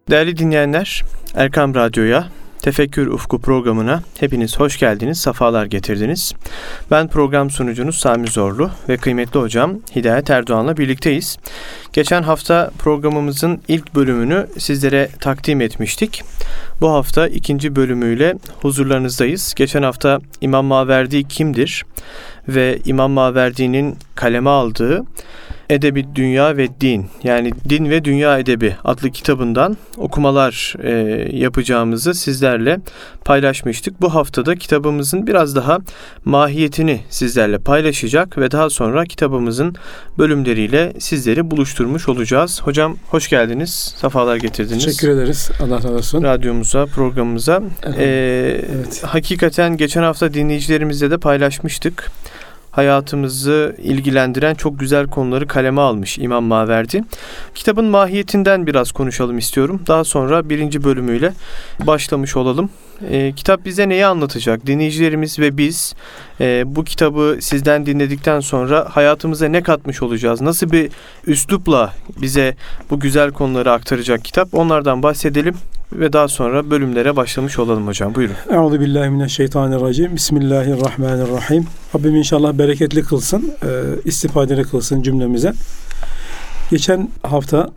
Değerli dinleyenler, Erkam Radyo'ya, Tefekkür Ufku programına hepiniz hoş geldiniz, sefalar getirdiniz. Ben program sunucunuz Sami Zorlu ve kıymetli hocam Hidayet Erdoğan'la birlikteyiz. Geçen hafta programımızın ilk bölümünü sizlere takdim etmiştik. Bu hafta ikinci bölümüyle huzurlarınızdayız. Geçen hafta İmam Maverdi kimdir ve İmam Maverdi'nin kaleme aldığı Edebi Dünya ve Din, yani Din ve Dünya Edebi adlı kitabından okumalar yapacağımızı sizlerle paylaşmıştık. Bu haftada kitabımızın biraz daha mahiyetini sizlerle paylaşacak ve daha sonra kitabımızın bölümleriyle sizleri buluşturmuş olacağız. Hocam hoş geldiniz, sefalar getirdiniz. Teşekkür ederiz. Allah razı olsun. Radyomuza, programımıza. Evet. Hakikaten geçen hafta dinleyicilerimizle de paylaşmıştık. Hayatımızı ilgilendiren çok güzel konuları kaleme almış İmam Maverdi. Kitabın mahiyetinden biraz konuşalım istiyorum. Daha sonra birinci bölümüyle başlamış olalım. Kitap bize neyi anlatacak? Dinleyicilerimiz ve biz bu kitabı sizden dinledikten sonra hayatımıza ne katmış olacağız? Nasıl bir üslupla bize bu güzel konuları aktaracak kitap? Onlardan bahsedelim ve daha sonra bölümlere başlamış olalım hocam. Buyurun. Euzubillahimineşşeytanirracim. Bismillahirrahmanirrahim. Rabbim inşallah bereketli kılsın, istifadeli kılsın cümlemize. Geçen hafta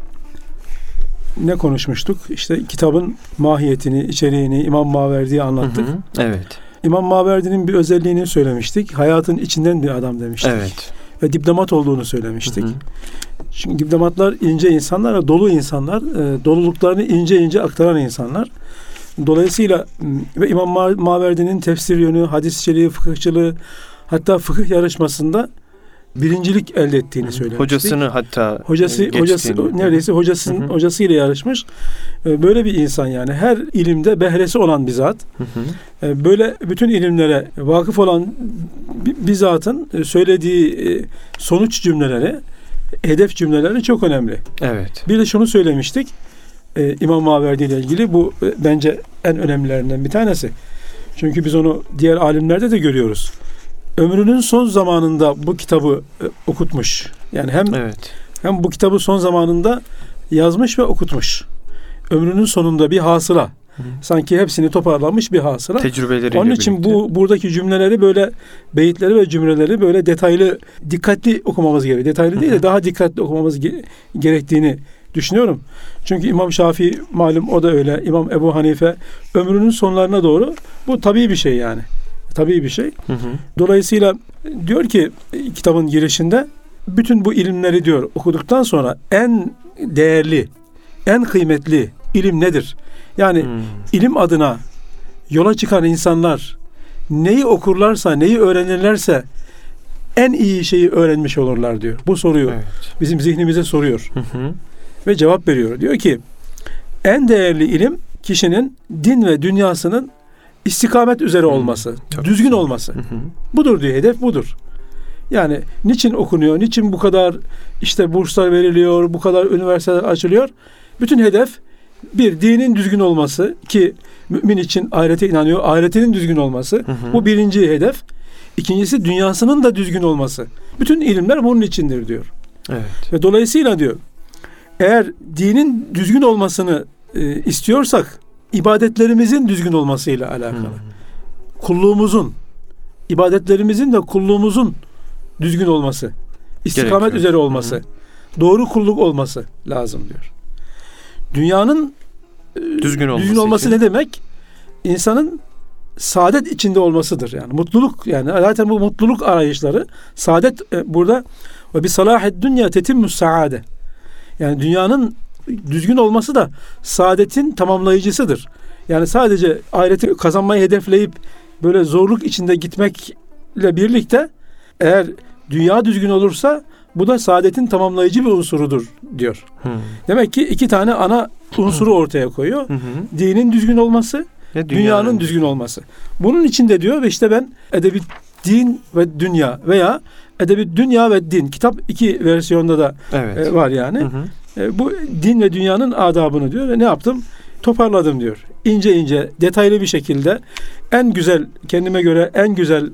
ne konuşmuştuk? İşte kitabın mahiyetini, içeriğini İmam Maverdi'ye anlattık. Evet. İmam Maverdi'nin bir özelliğini söylemiştik. Hayatın içinden bir adam demiştik. Evet. Ve diplomat olduğunu söylemiştik. Çünkü diplomatlar ince insanlar ve dolu insanlar. Doluluklarını ince ince aktaran insanlar. Dolayısıyla ve İmam Maverdi'nin tefsir yönü, hadisçiliği, fıkıhçılığı, hatta fıkıh yarışmasında birincilik elde ettiğini söylemiştik. Hocasını hatta hocası neredeyse hocasıyla yarışmış. Böyle bir insan yani. Her ilimde behresi olan bir zat. Böyle bütün ilimlere vakıf olan bir zatın söylediği sonuç cümleleri, hedef cümleleri çok önemli. Evet. Bir de şunu söylemiştik. İmam Maverdi ile ilgili bu bence en önemlilerinden bir tanesi. Çünkü biz onu diğer alimlerde de görüyoruz. Ömrünün son zamanında bu kitabı okutmuş. Yani hem bu kitabı son zamanında yazmış ve okutmuş. Ömrünün sonunda bir hasıla. Sanki hepsini toparlanmış bir hasıla. Tecrübeleriyle onun için birlikte. Buradaki cümleleri böyle, beyitleri ve cümleleri böyle detaylı, dikkatli okumamız gerekiyor. Detaylı değil de daha dikkatli okumamız gerektiğini düşünüyorum. Çünkü İmam Şafii malum, o da öyle. İmam Ebu Hanife ömrünün sonlarına doğru, bu tabii bir şey yani. Tabii bir şey. Dolayısıyla diyor ki kitabın girişinde, bütün bu ilimleri diyor okuduktan sonra en değerli, en kıymetli ilim nedir? Yani ilim adına yola çıkan insanlar neyi okurlarsa, neyi öğrenirlerse en iyi şeyi öğrenmiş olurlar diyor. Bu soruyu bizim zihnimize soruyor. Ve cevap veriyor. Diyor ki en değerli ilim kişinin din ve dünyasının istikamet üzere olması, düzgün olması. Budur diyor, hedef budur. Yani niçin okunuyor, niçin bu kadar işte burslar veriliyor, bu kadar üniversiteler açılıyor? Bütün hedef bir, dinin düzgün olması, ki mümin için ahirete inanıyor, ahiretinin düzgün olması. Bu birinci hedef. İkincisi dünyasının da düzgün olması. Bütün ilimler bunun içindir diyor. Evet. Ve dolayısıyla diyor, eğer dinin düzgün olmasını istiyorsak, ibadetlerimizin düzgün olmasıyla alakalı. Kulluğumuzun, ibadetlerimizin de kulluğumuzun düzgün olması, istikamet üzere olması, doğru kulluk olması lazım diyor. Dünyanın düzgün olması ne demek? İnsanın saadet içinde olmasıdır yani. Mutluluk, yani zaten bu mutluluk arayışları, saadet burada ve bi salahed dünya tetimmus saade. Yani dünyanın düzgün olması da saadetin tamamlayıcısıdır. Yani sadece ahireti kazanmayı hedefleyip böyle zorluk içinde gitmekle birlikte eğer dünya düzgün olursa bu da saadetin tamamlayıcı bir unsurudur diyor. Demek ki iki tane ana unsuru ortaya koyuyor. Dinin düzgün olması, dünyanın düzgün olması. Bunun içinde diyor ve işte ben edebi din ve dünya veya edebi dünya ve din, kitap iki versiyonda da var yani. Bu din ve dünyanın adabını diyor ve ne yaptım? Toparladım diyor. İnce ince, detaylı bir şekilde en güzel, kendime göre en güzel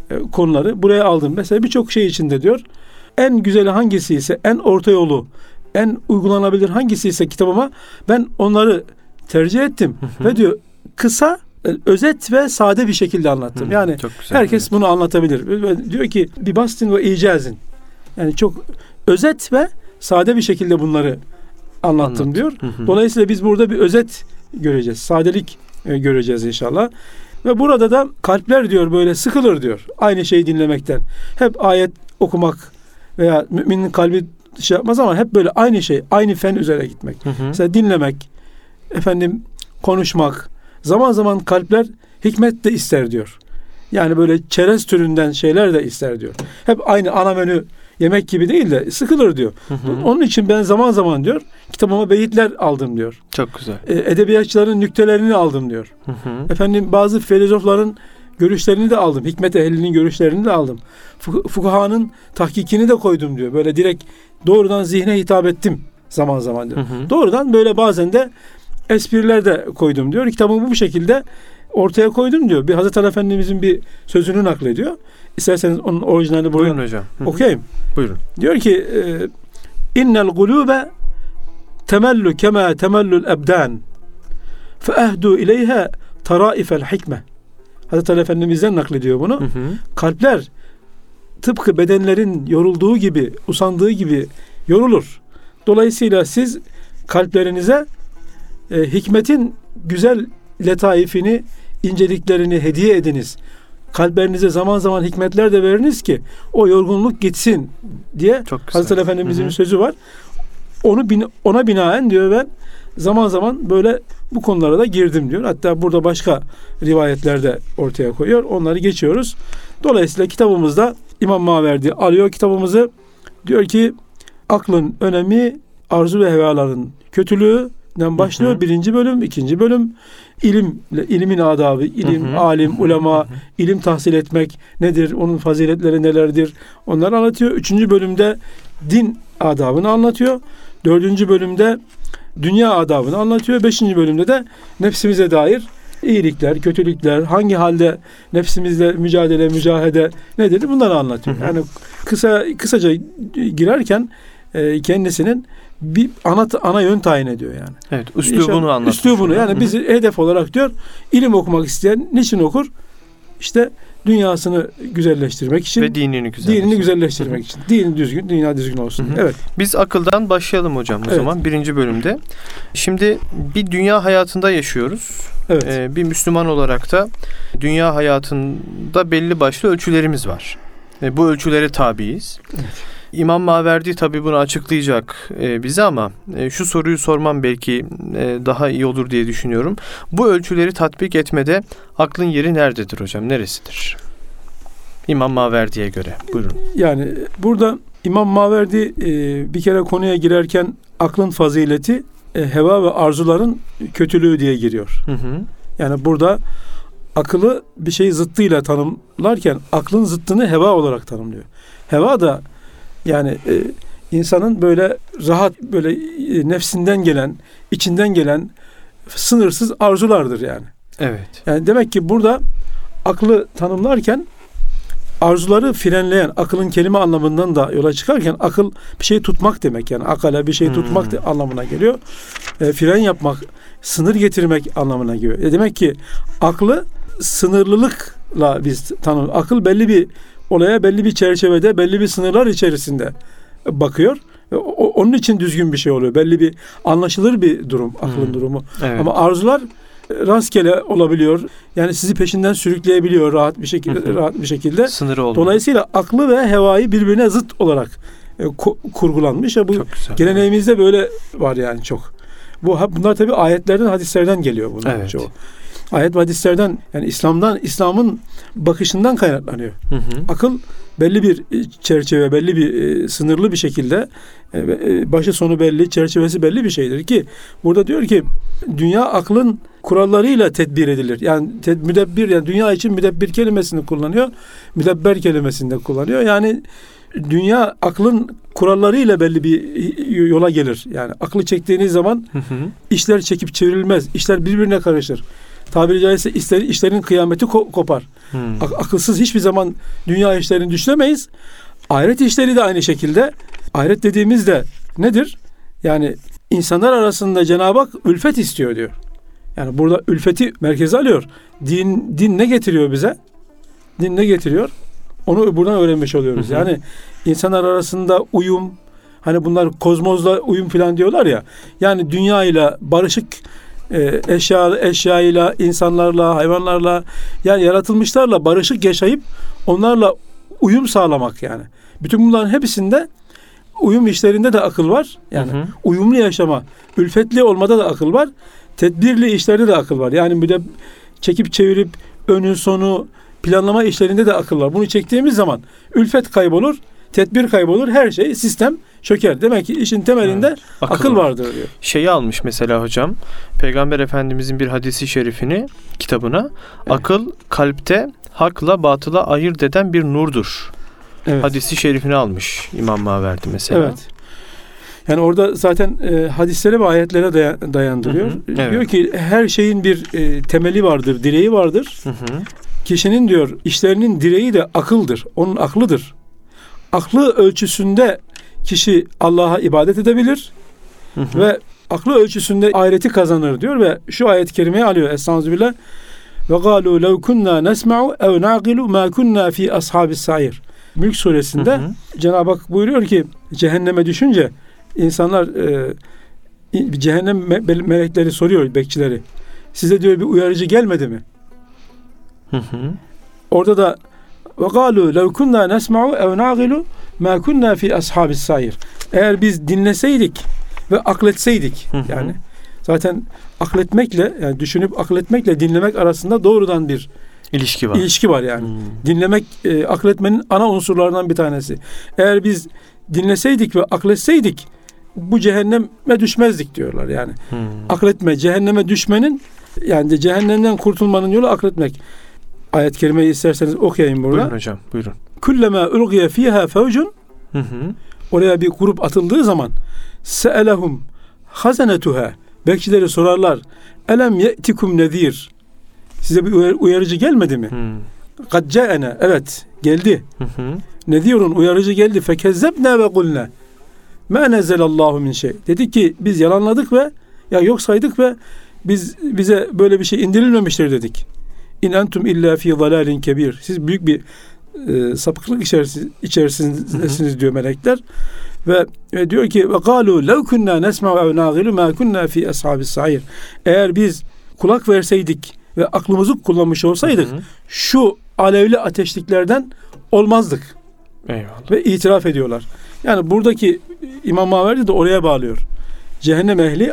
konuları buraya aldım. Mesela birçok şey içinde diyor, en güzeli hangisi ise, en orta yolu, en uygulanabilir hangisi ise kitabıma ben onları tercih ettim. Ve diyor kısa, özet ve sade bir şekilde anlattım. Yani herkes bunu anlatabilir. Diyor ki bir bastin ve icazin. Yani çok özet ve sade bir şekilde bunları anlattım diyor. Dolayısıyla biz burada bir özet göreceğiz. Sadelik göreceğiz inşallah. Ve burada da kalpler diyor böyle sıkılır diyor. Aynı şeyi dinlemekten. Hep ayet okumak veya müminin kalbi şey yapmaz ama hep böyle aynı şey, aynı fen üzere gitmek. Mesela dinlemek, konuşmak. Zaman zaman kalpler hikmet de ister diyor. Yani böyle çerez türünden şeyler de ister diyor. Hep aynı ana menü yemek gibi değil de sıkılır diyor. Onun için ben zaman zaman diyor kitabıma beyitler aldım diyor. Çok güzel. Edebiyatçıların nüktelerini aldım diyor. Bazı filozofların görüşlerini de aldım. Hikmet ehlinin görüşlerini de aldım. Fukahanın tahkikini de koydum diyor. Böyle direkt doğrudan zihne hitap ettim zaman zaman diyor. Doğrudan böyle bazen de espriler de koydum diyor. Kitabımı bu şekilde ortaya koydum diyor. Bir Hazreti Ali Efendimizin bir sözünü naklediyor. İsterseniz onun orijinalini buyurun hocam. Okuyayım. Buyurun. Diyor ki innel gulube temellu kema temellul ebdan fe ehdu ileyha taraifel hikme. Hazreti Ali Efendimiz'den naklediyor bunu. Kalpler tıpkı bedenlerin yorulduğu gibi, usandığı gibi yorulur. Dolayısıyla siz kalplerinize hikmetin güzel letaifini, inceliklerini hediye ediniz. Kalplerinize zaman zaman hikmetler de veriniz ki o yorgunluk gitsin diye Hazreti Ali Efendimiz'in sözü var. Ona binaen diyor ben zaman zaman böyle bu konulara da girdim diyor. Hatta burada başka rivayetlerde ortaya koyuyor. Onları geçiyoruz. Dolayısıyla kitabımızda İmam Maverdi alıyor kitabımızı. Diyor ki aklın önemi arzu ve hevaların kötülüğünden başlıyor. 1. bölüm, 2. bölüm ilimin adabı, alim, ulema, ilim tahsil etmek nedir? Onun faziletleri nelerdir? Onları anlatıyor. 3. bölümde din adabını anlatıyor. 4. bölümde dünya adabını anlatıyor. 5. bölümde de nefsimize dair iyilikler, kötülükler, hangi halde nefsimizle mücahede nedir? Bunları anlatıyor. Yani kısaca girerken kendisinin bir ana yön tayin ediyor yani. Evet, üslubunu anlatıyor. Üslubunu yani bizi hedef olarak diyor ilim okumak isteyen niçin okur? İşte dünyasını güzelleştirmek için ve dinini güzelleştirmek için. Din düzgün, dünya düzgün olsun. Evet. Biz akıldan başlayalım hocam o zaman 1. bölümde. Şimdi bir dünya hayatında yaşıyoruz. Evet. Bir Müslüman olarak da dünya hayatında belli başlı ölçülerimiz var. Bu ölçülere tabiiz. Evet. İmam Maverdi tabii bunu açıklayacak bize ama şu soruyu sormam belki daha iyi olur diye düşünüyorum. Bu ölçüleri tatbik etmede aklın yeri nerededir hocam? Neresidir? İmam Maverdi'ye göre. Buyurun. Yani burada İmam Maverdi bir kere konuya girerken aklın fazileti heva ve arzuların kötülüğü diye giriyor. Yani burada akıllı bir şeyi zıttıyla tanımlarken aklın zıttını heva olarak tanımlıyor. Heva da yani insanın böyle rahat, böyle nefsinden gelen, içinden gelen sınırsız arzulardır yani. Evet. Yani demek ki burada aklı tanımlarken arzuları frenleyen, akılın kelime anlamından da yola çıkarken akıl bir şey tutmak demek yani akala bir şey tutmak anlamına geliyor. Fren yapmak, sınır getirmek anlamına geliyor. Demek ki aklı sınırlılıkla biz tanımlıyoruz. Akıl belli bir olaya belli bir çerçevede, belli bir sınırlar içerisinde bakıyor. Onun için düzgün bir şey oluyor. Belli bir anlaşılır bir durum, aklın durumu. Evet. Ama arzular rastgele olabiliyor. Yani sizi peşinden sürükleyebiliyor rahat bir şekilde. Sınırı olmuyor. Dolayısıyla aklı ve hevayı birbirine zıt olarak kurgulanmış. Bu geleneğimizde böyle var yani çok. Bunlar tabii ayetlerden, hadislerden geliyor bunlar çoğu. Ayet ve hadislerden yani İslam'ın bakışından kaynaklanıyor. Akıl belli bir çerçeve, belli bir sınırlı bir şekilde başı sonu belli, çerçevesi belli bir şeydir ki burada diyor ki dünya aklın kurallarıyla tedbir edilir. Yani müdebbir yani dünya için müdebbir kelimesini kullanıyor. Müdebber kelimesini de kullanıyor. Yani dünya aklın kurallarıyla belli bir yola gelir. Yani aklı çektiğiniz zaman işler çekip çevrilmez. İşler birbirine karışır. Tabiri caizse işlerin kıyameti kopar. Akılsız hiçbir zaman dünya işlerini düşünemeyiz. Ahiret işleri de aynı şekilde. Ahiret dediğimizde nedir? Yani insanlar arasında Cenab-ı Hak ülfet istiyor diyor. Yani burada ülfeti merkeze alıyor. Din ne getiriyor bize? Din ne getiriyor? Onu buradan öğrenmiş oluyoruz. Yani insanlar arasında uyum, hani bunlar kozmozla uyum falan diyorlar ya. Yani dünyayla barışık, eşyayla, insanlarla, hayvanlarla, yani yaratılmışlarla barışık yaşayıp onlarla uyum sağlamak yani. Bütün bunların hepsinde uyum işlerinde de akıl var. Yani uyumlu yaşama, ülfetli olmada da akıl var. Tedbirli işlerde de akıl var. Yani bir de çekip çevirip önü sonu planlama işlerinde de akıl var. Bunu çektiğimiz zaman ülfet kaybolur, tedbir kaybolur, her şey, sistem çöker. Demek ki işin temelinde akıl vardır diyor. Şeyi almış mesela hocam, Peygamber Efendimizin bir hadisi şerifini kitabına, akıl kalpte hakla batıla ayırt eden bir nurdur. Evet. Hadisi şerifini almış İmam Maverdi mesela. Evet. Yani orada zaten hadislere ve ayetlere dayandırıyor. Evet. Diyor ki her şeyin bir temeli vardır, direği vardır. Kişinin diyor işlerinin direği de akıldır. Onun aklıdır. Aklı ölçüsünde kişi Allah'a ibadet edebilir ve aklı ölçüsünde ahireti kazanır diyor ve şu ayet-i kerimeyi alıyor. Estağfirullah. Ve galu lev kunna nesma'u ev naqilu ma kunna fi ashabis sair. Mülk suresinde Cenab-ı Hak buyuruyor ki cehenneme düşünce insanlar cehennem melekleri soruyor, bekçileri. Size diyor bir uyarıcı gelmedi mi? Orada da ve galu lev kunna nesma'u ev naqilu ma kunna fi ashabis sair. Eğer biz dinleseydik ve akletseydik, yani zaten akletmekle, yani düşünüp akletmekle dinlemek arasında doğrudan bir İlişki var yani. Dinlemek akletmenin ana unsurlarından bir tanesi. Eğer biz dinleseydik ve akletseydik bu cehenneme düşmezdik diyorlar yani. Akletme, cehenneme düşmenin, yani cehennemden kurtulmanın yolu akletmek. Ayet-i kerimeyi isterseniz okuyayım burada. Buyurun hocam, buyurun. Kullama ulgiye fiha fevcun. Oraya bir grup atıldığı zaman se'elehum hazanetuha. Bekçileri sorarlar. Elem ye'tikum nezir. Size bir uyarıcı gelmedi mi? Kad ca'ene. Evet, geldi. Nezirun, uyarıcı geldi. Fekezzebne ve kulne. Ma nezelallahu min şey. Dedi ki biz yalanladık ve yok saydık ve bize böyle bir şey indirilmemiştir dedik. İn entum illa fi zalalin kebir. Siz büyük bir sapıklık içerisindesiniz diyor melekler. Ve diyor ki ve galu lev kunna nesma'u ev naqilu ma kunna fi ashabis sair. Eğer biz kulak verseydik ve aklımızı kullanmış olsaydık şu alevli ateşliklerden olmazdık. Eyvallah. Ve itiraf ediyorlar. Yani buradaki İmam Maverdi de oraya bağlıyor. Cehennem ehli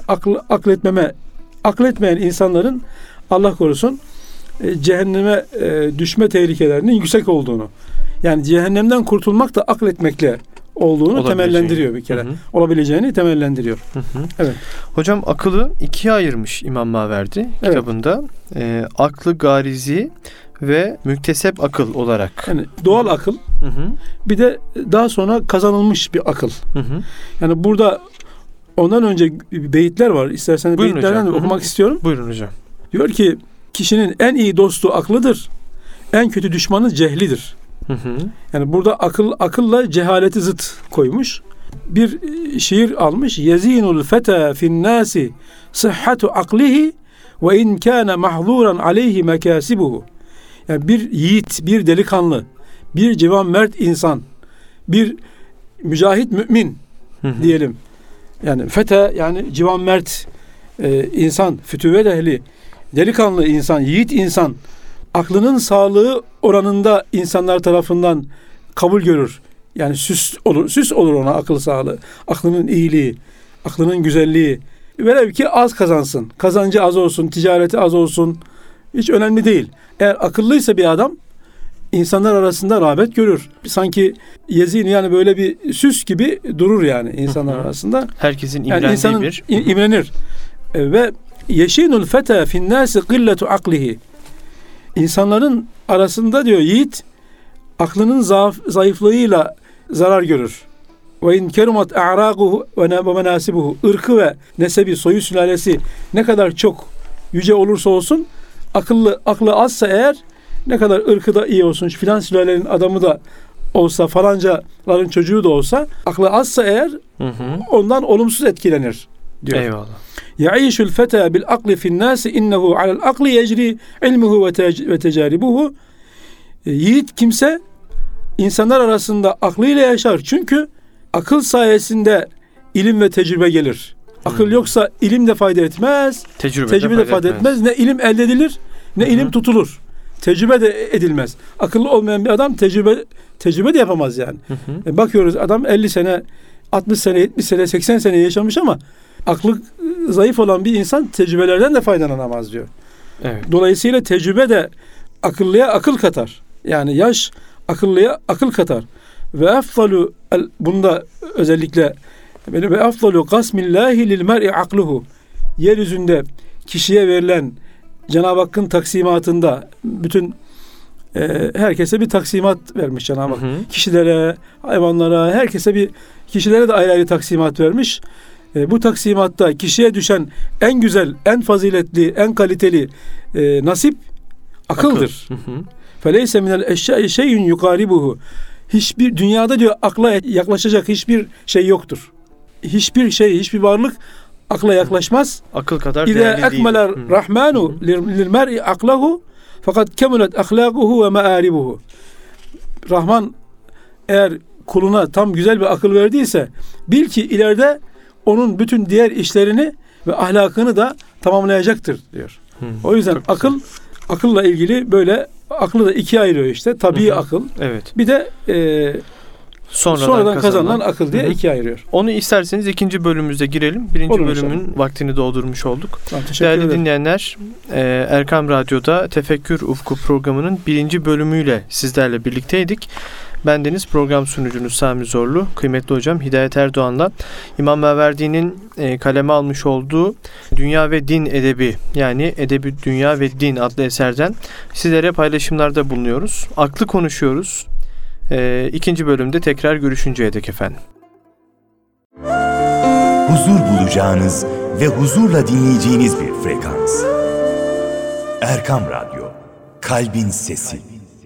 akletmeyen insanların, Allah korusun, cehenneme düşme tehlikelerinin yüksek olduğunu, yani cehennemden kurtulmak da akletmekle olduğunu temellendiriyor bir kere. Olabileceğini temellendiriyor. Evet. Hocam akıllı ikiye ayırmış İmam Maverdi kitabında. Aklı garizi ve müktesep akıl olarak. Yani doğal akıl. Bir de daha sonra kazanılmış bir akıl. Yani burada ondan önce beyitler var. İsterseniz beyitlerden okumak istiyorum. Buyurun hocam. Diyor ki kişinin en iyi dostu aklıdır. En kötü düşmanı cehlidir. Yani burada akılla cehaleti zıt koymuş. Bir şiir almış. Yezinul feta fin nasi sıhhatu aklihi ve in kana mahzuran aleyhi mekasibuhu. Yani bir yiğit, bir delikanlı, bir civan mert insan, bir mücahit mümin diyelim. Yani feta yani civan mert insan, fütüvet ehli, delikanlı insan, yiğit insan, aklının sağlığı oranında insanlar tarafından kabul görür. Yani süs olur ona akıl sağlığı. Aklının iyiliği, aklının güzelliği. Velev ki az kazansın. Kazancı az olsun, ticareti az olsun. Hiç önemli değil. Eğer akıllıysa bir adam insanlar arasında rağbet görür. Sanki Yezin yani böyle bir süs gibi durur yani insanlar arasında. Herkesin imrendiği yani imrenir. Ve yeşinul feta fin nasi qilletu aklihi. İnsanların arasında diyor yiğit aklının zayıflığıyla zarar görür. Ve in kerumat a'raquhu ve menasibuhu. Irkı ve nesebi, soyu sülalesi ne kadar çok yüce olursa olsun, aklı azsa eğer, ne kadar ırkı da iyi olsun, filan sülalenin adamı da olsa, falancaların çocuğu da olsa, aklı azsa eğer ondan olumsuz etkilenir diyor. Eyvallah. Ya'işul feta bil akli fi'n nasi innehu alel akli yecri ilmuhu ve tecaribuhu. Yiğit kimse insanlar arasında aklıyla yaşar. Çünkü akıl sayesinde ilim ve tecrübe gelir. Akıl yoksa ilim de fayda etmez. Tecrübe de fayda etmez. Ne ilim elde edilir, ne ilim tutulur. Tecrübe de edilmez. Akıllı olmayan bir adam tecrübe de yapamaz yani. Bakıyoruz adam 50 sene, 60 sene, 70 sene, 80 sene yaşamış ama aklı zayıf olan bir insan tecrübelerden de faydalanamaz diyor. Evet. Dolayısıyla tecrübe de akıllıya akıl katar. Yani yaş akıllıya akıl katar. Ve afdalu, bunda özellikle ve afdalu kasmillahi lil mer'i akluhu. Yeryüzünde kişiye verilen Cenab-ı Hakk'ın taksimatında bütün herkese bir taksimat vermiş Cenab-ı Hak. Kişilere, hayvanlara, kişilere de ayrı ayrı taksimat vermiş. Bu taksimatta kişiye düşen en güzel, en faziletli, en kaliteli nasip akıldır. Feleyse minel eşyai şeyün yukaribuhu. Hiçbir dünyada diyor akla yaklaşacak hiçbir şey yoktur. Hiçbir varlık akla yaklaşmaz. Akıl kadar değerli değil. İze ekmeler rahmanu lil mer'i aklahu fakat kemulet ahlakuhu ve me'aribuhu. Rahman eğer kuluna tam güzel bir akıl verdiyse bil ki ileride onun bütün diğer işlerini ve ahlakını da tamamlayacaktır diyor. O yüzden akılla ilgili böyle aklı da ikiye ayırıyor işte. Tabii akıl. Evet. Bir de sonradan kazanılan akıl diye ikiye ayırıyor. Onu isterseniz ikinci bölümümüze girelim. Birinci bölümün vaktini doldurmuş olduk. Değerli dinleyenler, Erkam Radyo'da Tefekkür Ufku programının birinci bölümüyle sizlerle birlikteydik. Bendeniz program sunucunuz Sami Zorlu, kıymetli hocam Hidayet Erdoğan'la İmam Maverdi'nin kaleme almış olduğu Dünya ve Din Edebi, yani Edebi Dünya ve Din adlı eserden sizlere paylaşımlarda bulunuyoruz. Aklı konuşuyoruz. İkinci bölümde tekrar görüşünceye dek efendim. Huzur bulacağınız ve huzurla dinleyeceğiniz bir frekans. Erkam Radyo, Kalbin Sesi.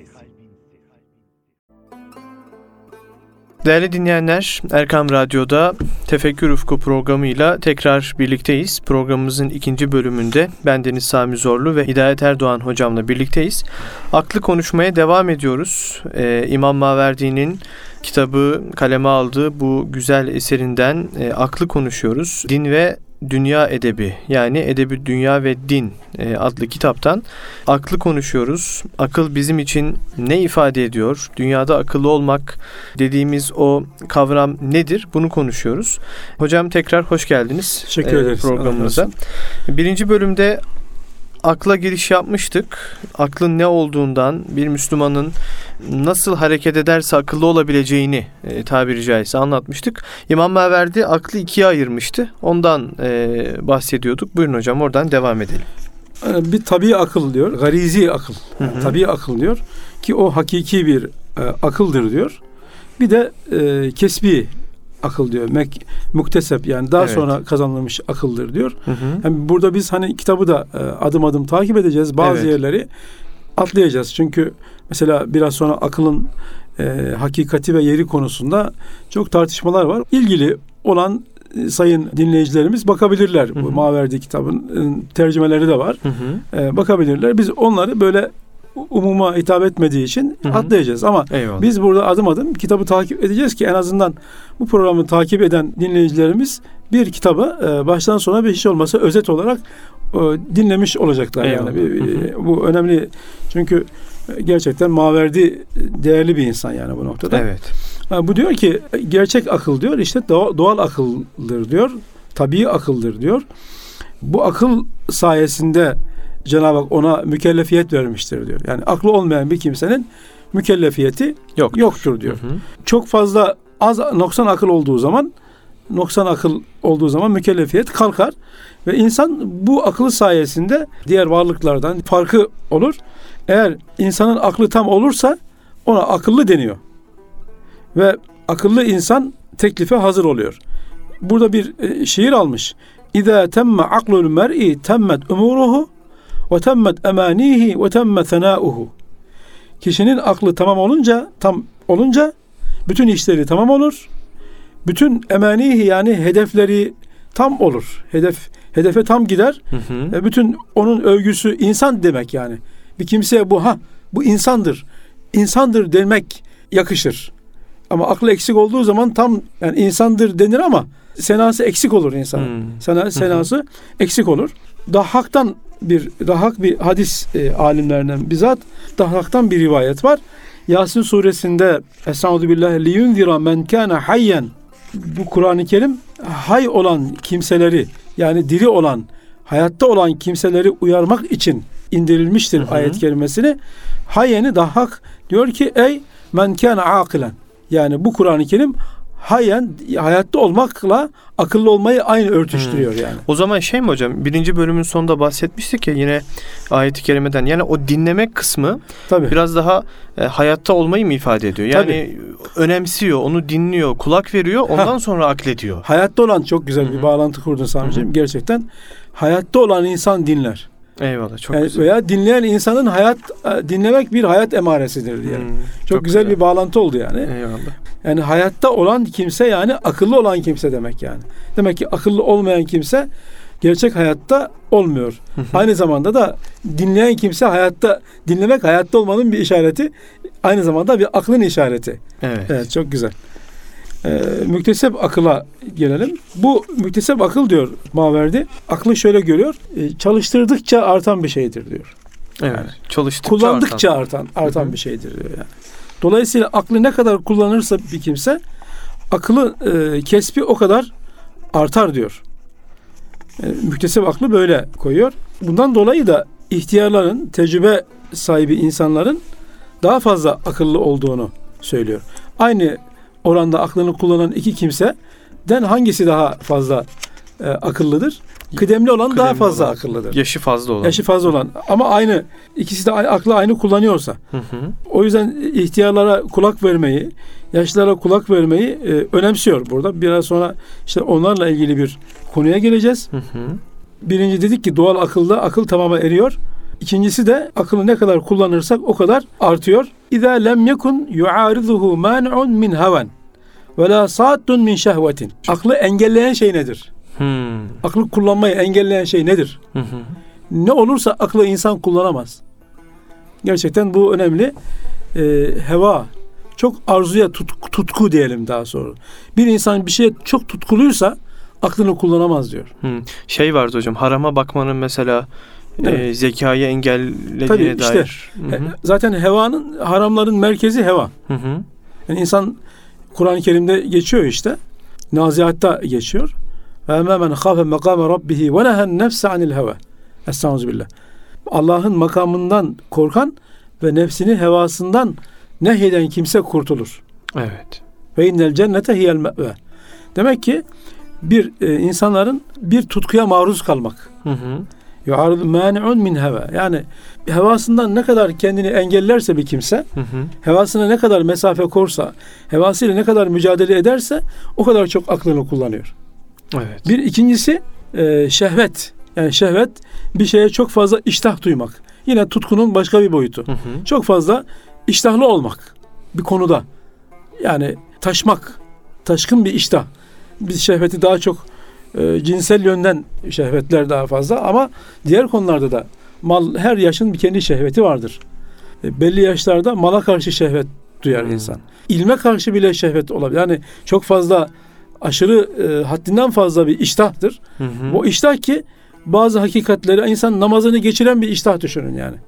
Değerli dinleyenler, Erkam Radyo'da Tefekkür Ufku programıyla tekrar birlikteyiz. Programımızın ikinci bölümünde bendeniz Sami Zorlu ve Hidayet Erdoğan hocamla birlikteyiz. Aklı konuşmaya devam ediyoruz. İmam Maverdi'nin kitabı kaleme aldığı bu güzel eserinden aklı konuşuyoruz. Din ve Dünya Edebi, yani Edebi Dünya ve Din adlı kitaptan aklı konuşuyoruz. Akıl bizim için ne ifade ediyor? Dünyada akıllı olmak dediğimiz o kavram nedir? Bunu konuşuyoruz. Hocam tekrar hoş geldiniz. Teşekkür ederiz programımıza. Birinci bölümde akla giriş yapmıştık. Aklın ne olduğundan, bir Müslümanın nasıl hareket ederse akıllı olabileceğini tabiri caizse anlatmıştık. İmam Maverdi aklı ikiye ayırmıştı. Ondan bahsediyorduk. Buyurun hocam, oradan devam edelim. Bir tabii akıl diyor. Garizi akıl. Yani tabii akıl diyor. Ki o hakiki bir akıldır diyor. Bir de kesbi akıl diyor. Muktesep, yani daha sonra kazanılmış akıldır diyor. Yani burada biz hani kitabı da adım adım takip edeceğiz. Bazı yerleri atlayacağız. Çünkü mesela biraz sonra akılın hakikati ve yeri konusunda çok tartışmalar var. İlgili olan sayın dinleyicilerimiz bakabilirler. Bu Maverdi kitabın tercümeleri de var. Bakabilirler. Biz onları böyle umuma hitap etmediği için atlayacağız. Ama biz burada adım adım kitabı takip edeceğiz ki en azından bu programı takip eden dinleyicilerimiz bir kitabı baştan sona bir hiç olmazsa özet olarak dinlemiş olacaklar. Yani bu önemli. Çünkü gerçekten Maverdi değerli bir insan yani bu noktada. Bu diyor ki gerçek akıl diyor işte doğal akıldır diyor. Tabii akıldır diyor. Bu akıl sayesinde Cenab-ı Hak ona mükellefiyet vermiştir diyor. Yani aklı olmayan bir kimsenin mükellefiyeti yoktur diyor. Çok fazla noksan akıl olduğu zaman mükellefiyet kalkar ve insan bu akıl sayesinde diğer varlıklardan farkı olur. Eğer insanın aklı tam olursa ona akıllı deniyor. Ve akıllı insan teklife hazır oluyor. Burada bir şiir almış. İza temme aklul mer'i temmet umuruhu ve temmet emanihi ve temmet senauhu. Kişinin aklı tamam olunca, tam olunca bütün işleri tamam olur. Bütün emanihi yani hedefleri tam olur. Hedefe tam gider. Bütün onun övgüsü insan demek yani. Bir kimseye bu insandır. İnsandır demek yakışır. Ama aklı eksik olduğu zaman tam yani insandır denir ama senası eksik olur insanın. Senası eksik olur. Dahhak bir hadis alimlerinden bizzat Dahhak'tan bir rivayet var. Yasin suresinde Estağfirullah liyunzira men kana hayyen, bu Kur'an-ı Kerim hay olan kimseleri yani diri olan, hayatta olan kimseleri uyarmak için indirilmiştir ayet-i kerimesini. Hayyeni Dahhak diyor ki ey men kana akilen, yani bu Kur'an-ı Kerim hayyen hayatta olmakla akıllı olmayı aynı örtüştürüyor yani. O zaman mi hocam, 1. bölümün sonunda bahsetmiştik ya yine ayet-i kerimeden, yani o dinlemek kısmı tabii biraz daha hayatta olmayı mı ifade ediyor? Yani önemsiyor, onu dinliyor, kulak veriyor, ondan sonra aklediyor. Hayatta olan, çok güzel bir bağlantı kurdun Sami'ciğim. Gerçekten hayatta olan insan dinler. Eyvallah, çok güzel. Veya dinleyen insanın dinlemek bir hayat emaresidir diyelim. Çok güzel bir bağlantı oldu yani. Eyvallah. Yani hayatta olan kimse yani akıllı olan kimse demek yani. Demek ki akıllı olmayan kimse gerçek hayatta olmuyor. Aynı zamanda da dinleyen kimse dinlemek hayatta olmanın bir işareti. Aynı zamanda bir aklın işareti. Evet, çok güzel. Müktesep akıla gelelim. Bu müktesep akıl diyor Maverdi. Aklı şöyle görüyor. Çalıştırdıkça artan bir şeydir diyor. Evet. Yani, çalıştıkça kullandıkça artan bir şeydir diyor yani. Dolayısıyla aklı ne kadar kullanırsa bir kimse akıllı kesbi o kadar artar diyor. Müktesep aklı böyle koyuyor. Bundan dolayı da ihtiyarların, tecrübe sahibi insanların daha fazla akıllı olduğunu söylüyor. Aynı oranda aklını kullanan iki kimseden hangisi daha fazla akıllıdır? Kıdemli olan daha fazla akıllıdır. Yaşı fazla olan. Ama ikisi de aklı aynı kullanıyorsa. O yüzden ihtiyarlara kulak vermeyi, yaşlılara kulak vermeyi önemsiyor burada. Biraz sonra işte onlarla ilgili bir konuya geleceğiz. Birinci dedik ki doğal akılda akıl tamama eriyor. İkincisi de akıllı ne kadar kullanırsak o kadar artıyor. İza lem yekun yuarizuhu mani'un min haven ve la saddun min şehvetin. Aklı engelleyen şey nedir? Aklı kullanmayı engelleyen şey nedir? Ne olursa aklı insan kullanamaz. Gerçekten bu önemli. Heva, çok arzuya tutku diyelim daha sonra. Bir insan bir şeye çok tutkuluysa aklını kullanamaz diyor. Vardı hocam, harama bakmanın mesela zekayı engellediğine dair. Zaten haramların merkezi heva. Yani insan, Kur'an-ı Kerim'de geçiyor işte. Naziat'ta geçiyor. Men khafe makame rabbihi ve nehen nefse anil heva. Estağfirullah. Allah'ın makamından korkan ve nefsini hevasından nehyeden kimse kurtulur. Evet. Ve innel cennete hiyel me've. Demek ki insanların bir tutkuya maruz kalmak. Yu'aridu mani'un min heva. Yani hevasından ne kadar kendini engellerse bir kimse, hevasına ne kadar mesafe korsa, hevasıyla ne kadar mücadele ederse o kadar çok aklını kullanıyor. Evet. İkincisi şehvet. Yani şehvet bir şeye çok fazla iştah duymak. Yine tutkunun başka bir boyutu. Çok fazla iştahlı olmak bir konuda. Yani taşkın bir iştah. Biz şehveti daha çok cinsel yönden şehvetler daha fazla ama diğer konularda da her yaşın bir kendi şehveti vardır. Belli yaşlarda mala karşı şehvet duyar insan. İlme karşı bile şehvet olabilir. Yani çok fazla aşırı haddinden fazla bir iştahtır. O iştah ki bazı hakikatleri, insan namazını geçiren bir iştah düşünün yani.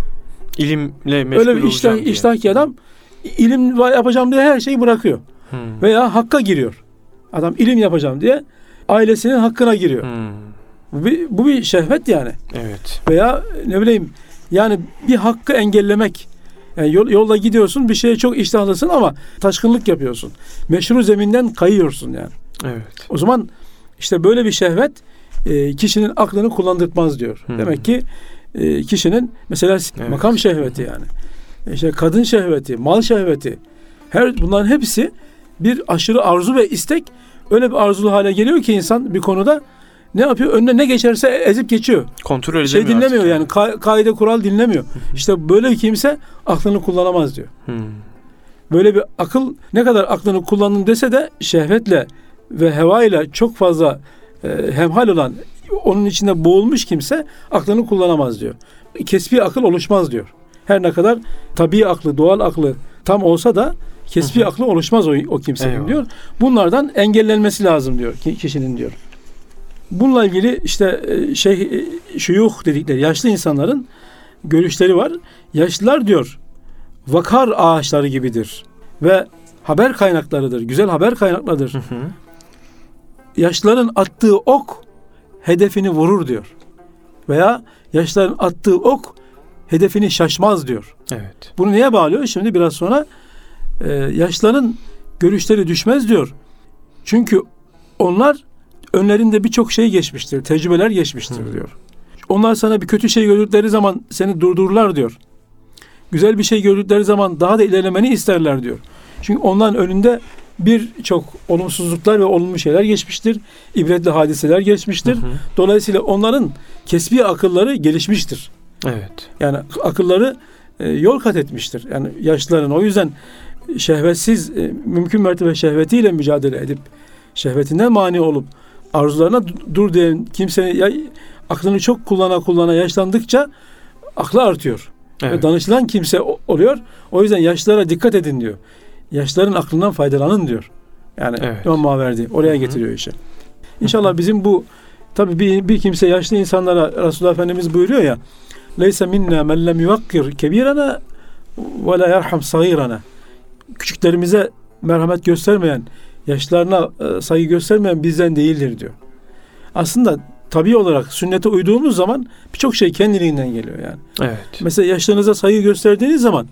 İlimle meşgul öyle bir iştah ki adam ilim yapacağım diye her şeyi bırakıyor. Veya hakka giriyor. Adam ilim yapacağım diye ailesinin hakkına giriyor. Bu bir şehvet yani. Evet. Veya ne bileyim yani bir hakkı engellemek. Yani yolda gidiyorsun, bir şeye çok iştahlısın ama taşkınlık yapıyorsun. Meşru zeminden kayıyorsun yani. Evet. O zaman işte böyle bir şehvet kişinin aklını kullandırtmaz diyor. Demek ki kişinin mesela makam şehveti yani. İşte kadın şehveti, mal şehveti. Bunların hepsi bir aşırı arzu ve istek. Öyle bir arzulu hale geliyor ki insan bir konuda ne yapıyor? Önüne ne geçerse ezip geçiyor. Kontrol edemiyor. Dinlemiyor yani. Kaide kural dinlemiyor. İşte böyle bir kimse aklını kullanamaz diyor. Böyle bir akıl, ne kadar aklını kullandın dese de şehvetle ve hevayla çok fazla hemhal olan, onun içinde boğulmuş kimse aklını kullanamaz diyor. Kesbi akıl oluşmaz diyor. Her ne kadar tabii aklı, doğal aklı tam olsa da kesbi aklı oluşmaz o kimsenin. Eyvallah. Diyor. Bunlardan engellenmesi lazım diyor kişinin diyor. Bununla ilgili işte şuyuh dedikleri yaşlı insanların görüşleri var. Yaşlılar diyor vakar ağaçları gibidir ve haber kaynaklarıdır. Güzel haber kaynaklarıdır. Yaşlıların attığı ok hedefini vurur diyor. Veya yaşlıların attığı ok hedefini şaşmaz diyor. Evet. Bunu neye bağlıyor? Şimdi biraz sonra yaşlıların görüşleri düşmez diyor. Çünkü onlar önlerinde birçok şey geçmiştir. Tecrübeler geçmiştir diyor. Onlar sana bir kötü şey gördükleri zaman seni durdururlar diyor. Güzel bir şey gördükleri zaman daha da ilerlemeni isterler diyor. Çünkü onların önünde birçok olumsuzluklar ve olumlu şeyler geçmiştir. İbretli hadiseler geçmiştir. Dolayısıyla onların kesbi akılları gelişmiştir. Evet. Yani akılları yol kat etmiştir. Yani yaşlıların, o yüzden şehvetsiz, mümkün mertebe şehvetiyle mücadele edip şehvetinden mani olup arzularına dur diyen kimsenin aklını çok kullana yaşlandıkça aklı artıyor. Evet. Ve danışılan kimse oluyor. O yüzden yaşlılara dikkat edin diyor. Yaşlıların aklından faydalanın diyor. Yani evet. İmam Maverdi oraya getiriyor işi. İnşallah bizim bu, tabii bir kimse yaşlı insanlara Resulullah Efendimiz buyuruyor ya, leyse minna men lem yuvakkir kebirana ve la yerham sagirana. Küçüklerimize merhamet göstermeyen, yaşlarına saygı göstermeyen bizden değildir diyor. Aslında tabii olarak sünnete uyduğumuz zaman birçok şey kendiliğinden geliyor yani. Evet. Mesela yaşlarınıza saygı gösterdiğiniz zaman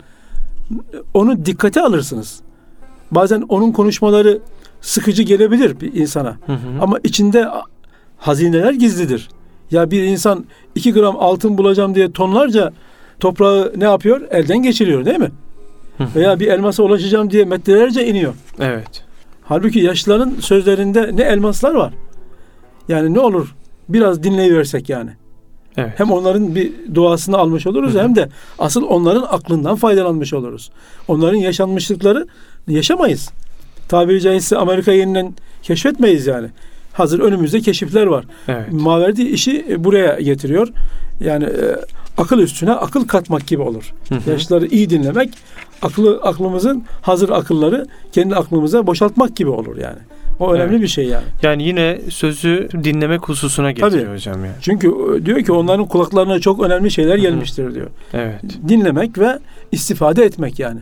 onu dikkate alırsınız. Bazen onun konuşmaları sıkıcı gelebilir bir insana. Ama içinde hazineler gizlidir. Ya bir insan 2 gram altın bulacağım diye tonlarca toprağı ne yapıyor? Elden geçiriyor değil mi? Veya bir elmasa ulaşacağım diye metrelerce iniyor. Evet. Halbuki yaşlıların sözlerinde ne elmaslar var. Yani ne olur biraz dinleyiversek yani. Evet. Hem onların bir duasını almış oluruz hem de asıl onların aklından faydalanmış oluruz. Onların yaşanmışlıkları yaşamayız. Tabiri caizse Amerika'yı yeniden keşfetmeyiz yani. Hazır önümüzde keşifler var. Evet. Maverdi işi buraya getiriyor. Yani akıl üstüne akıl katmak gibi olur. Yaşlıları iyi dinlemek, aklımızın hazır akılları kendi aklımıza boşaltmak gibi olur yani. O önemli bir şey yani. Yani yine sözü dinlemek hususuna getiriyor hocam yani. Çünkü diyor ki onların kulaklarına çok önemli şeyler gelmiştir diyor. Evet. Dinlemek ve istifade etmek yani.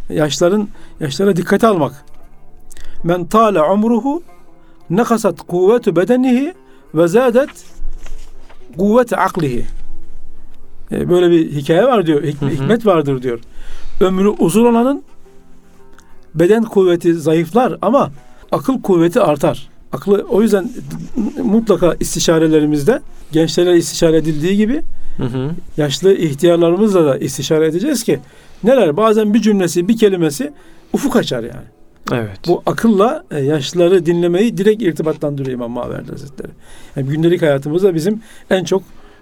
Yaşlara dikkate almak. Men tale umruhu nekasat kuvvetu bedenihi ve zadet kuvveti aklihi. Böyle bir hikaye var diyor. Hikmet vardır diyor. Ömrü uzun olanın beden kuvveti zayıflar ama akıl kuvveti artar. Aklı, o yüzden mutlaka istişarelerimizde gençlere istişare edildiği gibi yaşlı ihtiyarlarımızla da istişare edeceğiz ki neler? Bazen bir cümlesi, bir kelimesi ufuk açar yani. Evet. Bu akılla yaşlıları dinlemeyi direkt irtibatlandırıyor İmam Maverdi Hazretleri. Yani gündelik hayatımızda bizim en çok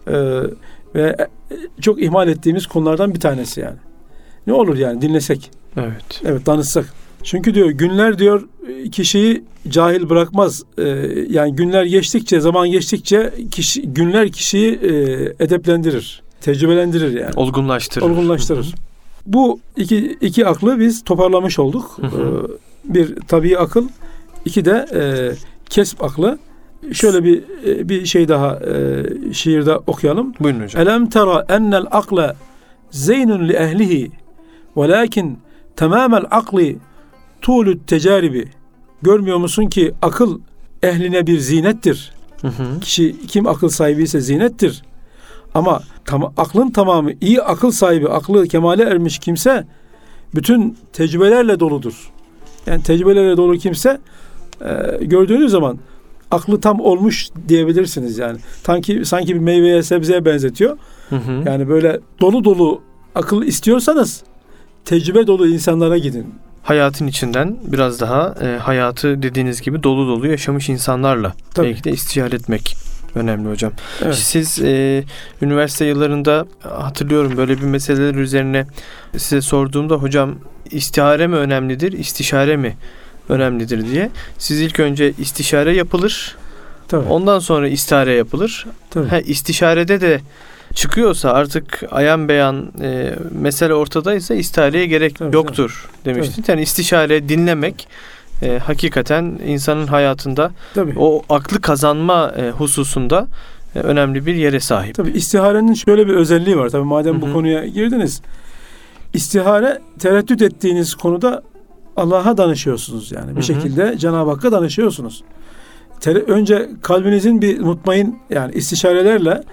ve çok ihmal ettiğimiz konulardan bir tanesi yani. Ne olur yani dinlesek. Evet. Evet, danışsak. Çünkü diyor günler diyor kişiyi cahil bırakmaz. Yani günler geçtikçe, zaman geçtikçe günler kişiyi edeplendirir, tecrübelendirir yani. Olgunlaştırır. Bu iki aklı biz toparlamış olduk. Bir tabii akıl, iki de kesb aklı. Şöyle bir şey daha şiirde okuyalım. Buyurun hocam. Elem tera ennel akla zeynun li ehlihi velakin tamamel akli tulü tecaribi. Görmüyor musun ki akıl ehline bir zinettir. Kim akıl sahibi ise zinettir. Ama aklın tamamı, iyi akıl sahibi, aklı kemale ermiş kimse bütün tecrübelerle doludur. Yani tecrübelerle dolu kimse gördüğünüz zaman aklı tam olmuş diyebilirsiniz yani. Sanki bir meyveye, sebzeye benzetiyor. Yani böyle dolu dolu akıl istiyorsanız tecrübe dolu insanlara gidin. Hayatın içinden biraz daha hayatı dediğiniz gibi dolu dolu yaşamış insanlarla belki de istişare etmek önemli hocam. Evet. Siz üniversite yıllarında hatırlıyorum böyle bir meseleler üzerine size sorduğumda hocam istihare mi önemlidir, istişare mi önemlidir diye. Siz ilk önce istişare yapılır. Tabii. Ondan sonra istihare yapılır. Tabii. İstişarede de çıkıyorsa artık ayan beyan mesele ortadaysa istihareye gerek yoktur demiştiniz. Yani istişare dinlemek hakikaten insanın hayatında o aklı kazanma hususunda önemli bir yere sahip. Tabii istiharenin şöyle bir özelliği var. Tabii madem bu konuya girdiniz. İstihare tereddüt ettiğiniz konuda Allah'a danışıyorsunuz yani. Bir şekilde Cenab-ı Hakk'a danışıyorsunuz. Önce kalbinizin bir mutmain yani istişarelerle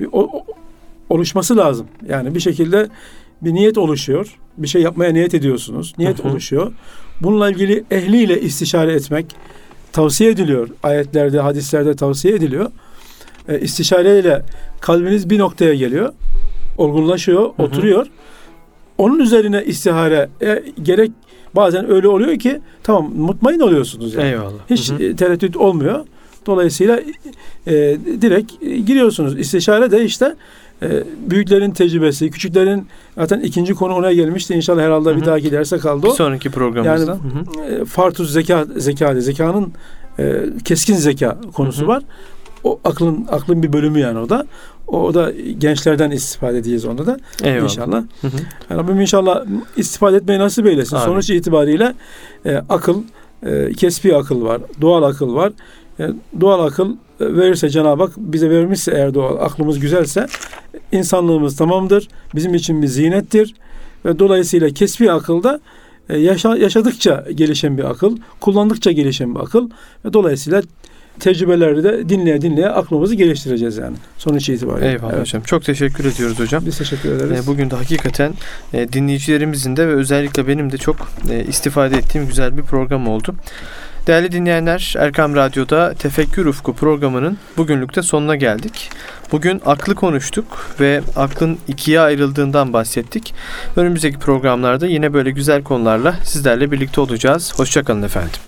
oluşması lazım. Yani bir şekilde bir niyet oluşuyor. Bir şey yapmaya niyet ediyorsunuz. Niyet oluşuyor. Bununla ilgili ehliyle istişare etmek tavsiye ediliyor. Ayetlerde, hadislerde tavsiye ediliyor. İstişareyle kalbiniz bir noktaya geliyor. Olgunlaşıyor, oturuyor. Onun üzerine istihare gerek bazen öyle oluyor ki tamam mutmain oluyorsunuz yani. Eyvallah. Hiç tereddüt olmuyor. Dolayısıyla direkt giriyorsunuz. İstişare de işte büyüklerin tecrübesi, küçüklerin zaten ikinci konu ona gelmişti. İnşallah herhalde bir dahaki derse kaldı o. Bir sonraki programımızda. Yani fartuz zekanın keskin zeka konusu var. O aklın bir bölümü yani o da. O da gençlerden istifade edeceğiz onda da. Eyvallah. İnşallah. Rabbim inşallah istifade etmeyi nasip eylesin. Amin. Sonuç itibariyle akıl, kesbi akıl var, doğal akıl var. Doğal akıl verirse Cenab-ı Hak bize vermişse eğer doğal aklımız güzelse insanlığımız tamamdır. Bizim için bir zinettir. Ve dolayısıyla kesbi akılda yaşadıkça gelişen bir akıl, kullandıkça gelişen bir akıl ve dolayısıyla tecrübeleri de dinleye aklımızı geliştireceğiz yani sonuç itibariyle. Eyvallah hocam. Çok teşekkür ediyoruz hocam. Biz teşekkür ederiz. Bugün de hakikaten dinleyicilerimizin de ve özellikle benim de çok istifade ettiğim güzel bir program oldu. Değerli dinleyenler, Erkam Radyo'da Tefekkür Ufku programının bugünlük de sonuna geldik. Bugün aklı konuştuk ve aklın ikiye ayrıldığından bahsettik. Önümüzdeki programlarda yine böyle güzel konularla sizlerle birlikte olacağız. Hoşça kalın efendim.